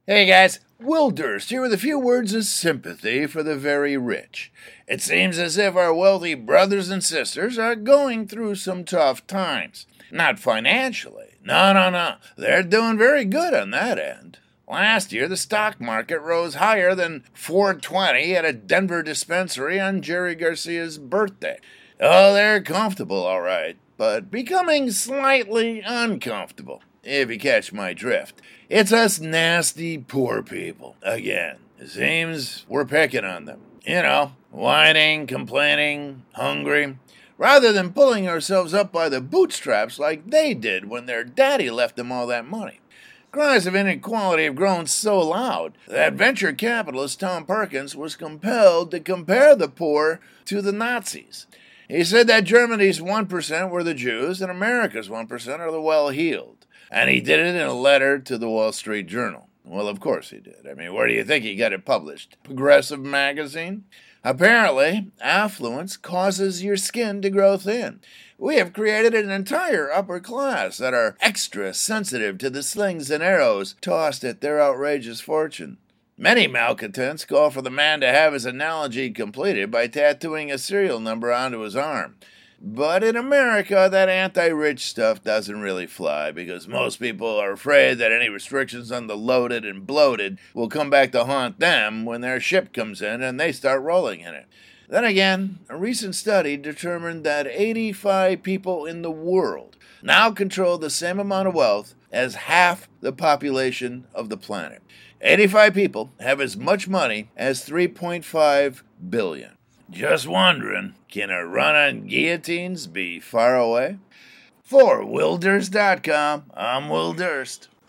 Hey guys, Will Durst here with a few words of sympathy for the very rich. It seems as if our wealthy brothers and sisters are going through some tough times. Not financially. No. They're doing very good on that end. Last year, the stock market rose higher than 420 at a Denver dispensary on Jerry Garcia's birthday. Oh, they're comfortable, all right, but becoming slightly uncomfortable, if you catch my drift. It's us nasty poor people, again. It seems we're picking on them. Whining, complaining, hungry, rather than pulling ourselves up by the bootstraps like they did when their daddy left them all that money. Cries of inequality have grown so loud that venture capitalist Tom Perkins was compelled to compare the poor to the Nazis. He said that Germany's 1% were the Jews and America's 1% are the well-heeled. And he did it in a letter to the Wall Street Journal. Well, of course he did. Where do you think he got it published? Progressive magazine? Apparently, affluence causes your skin to grow thin. We have created an entire upper class that are extra sensitive to the slings and arrows tossed at their outrageous fortune. Many malcontents call for the man to have his analogy completed by tattooing a serial number onto his arm. But in America, that anti-rich stuff doesn't really fly because most people are afraid that any restrictions on the loaded and bloated will come back to haunt them when their ship comes in and they start rolling in it. Then again, a recent study determined that 85 people in the world now control the same amount of wealth as half the population of the planet. 85 people have as much money as 3.5 billion. Just wondering, can a run on guillotines be far away? For WillDurst.com, I'm Will Durst.